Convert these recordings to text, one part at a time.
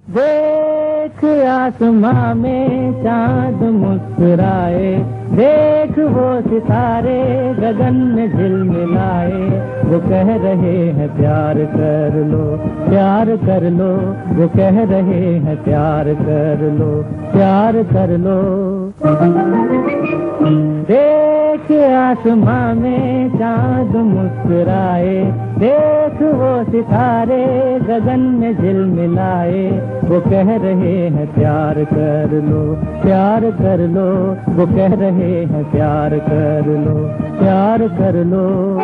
देख आसमां में चांद मुस्कुराए, देख वो सितारे गगन में झिलमिलाए। वो कह रहे हैं प्यार कर लो, प्यार कर लो। वो कह रहे हैं प्यार कर लो, प्यार कर लो। देख आसमां में चांद मुस्कुराए, देख वो सितारे गगन में झिलमिलाए। वो कह रहे हैं प्यार कर लो, प्यार कर लो। वो कह रहे हैं प्यार कर लो, प्यार कर लो।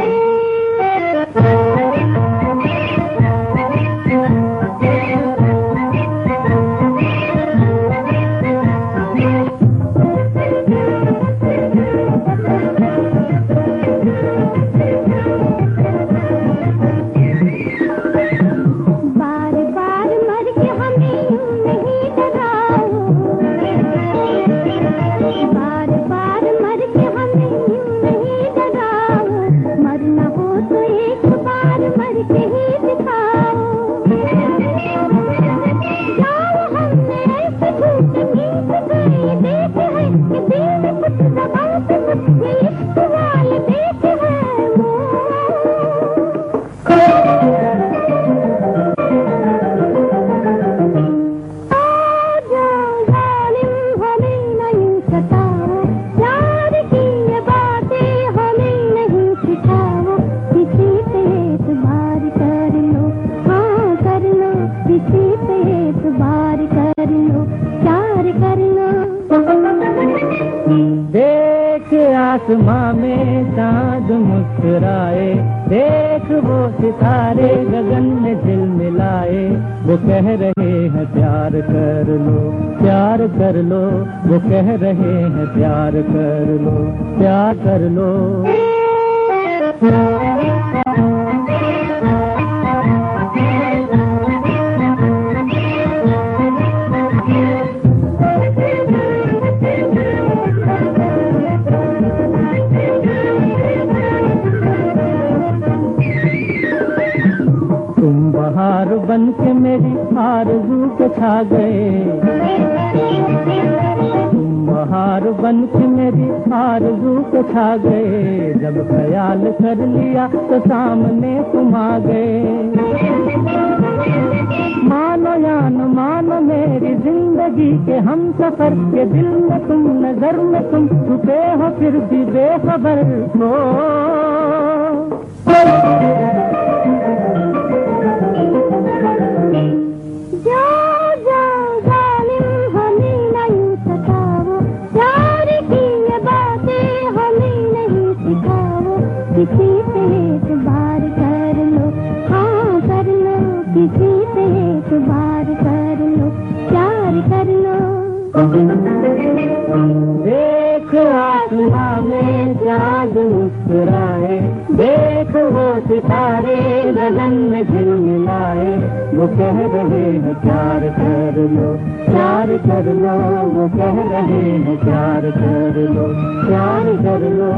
देख आसमां में चांद मुस्कुराए, देख वो सितारे गगन में झिलमिलाए। वो कह रहे हैं प्यार कर लो, प्यार कर लो। वो कह रहे हैं प्यार कर लो, प्यार कर लो। तुम बहार बन के मेरी आरज़ू पे छा गए, तुम बहार बन के मेरी आरज़ू पे छा गए। जब ख्याल कर लिया तो सामने तुम आ गए। मानो या न मानो मेरी जिंदगी के हम सफर के दिल में तुम, नजर में तुम छुपे हो फिर भी बेखबर हो। किसी पे एतबार कर लो, हाँ कर लो। किसी पे एतबार कर लो, प्यार कर लो। देख आसमां में चांद मुस्कुराए, देख वो सितारे गगन में झिलमिलाए। वो कह रहे हैं प्यार कर लो, प्यार कर लो। वो कह रहे हैं प्यार कर लो, प्यार कर लो।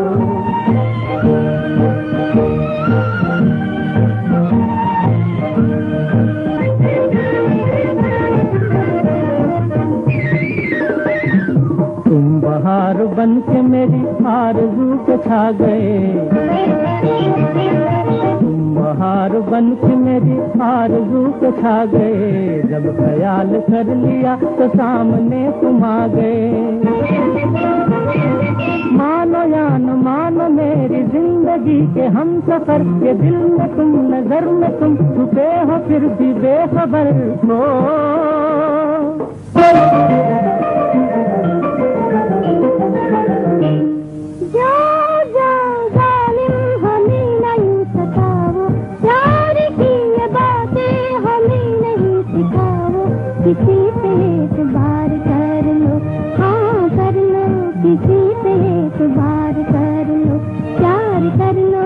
तुम बहार बन के मेरी आरज़ू पे छा गए, तुम बहार बन के मेरी आरज़ू पे छा गए। जब ख्याल कर लिया तो सामने तुम आ गए। मानो या न मानो मेरी जिंदगी के हम सफर के दिल में तुम, नजर में तुम छुपे हो फिर भी बेखबर हो। किसी पे एतबार कर लो, हाँ कर लो। किसी पे एतबार कर लो, प्यार कर लो।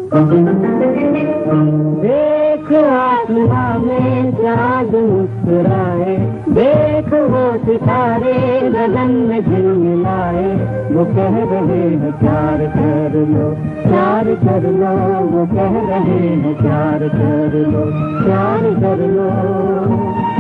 देख आसमां में चांद मुस्कुराए, देख वो सितारे गगन में झिलमिलाए। वो कह रहे हैं प्यार कर लो, प्यार कर लो। वो कह रहे हैं प्यार कर लो, प्यार कर लो।